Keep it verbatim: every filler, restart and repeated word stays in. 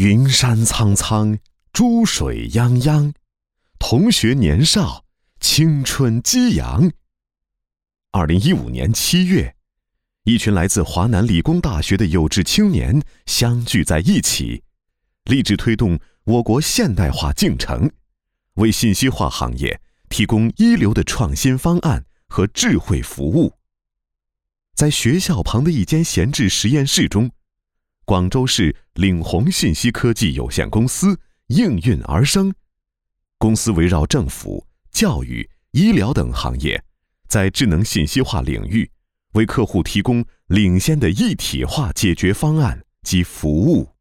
云山苍苍，珠水泱泱，同学年少，青春激扬。二零一五年七月，一群来自华南理工大学的有志青年相聚在一起，立志推动我国现代化进程，为信息化行业提供一流的创新方案和智慧服务。在学校旁的一间闲置实验室中，广州市领宏信息科技有限公司应运而生。公司围绕政府、教育、医疗等行业，在智能信息化领域，为客户提供领先的一体化解决方案及服务。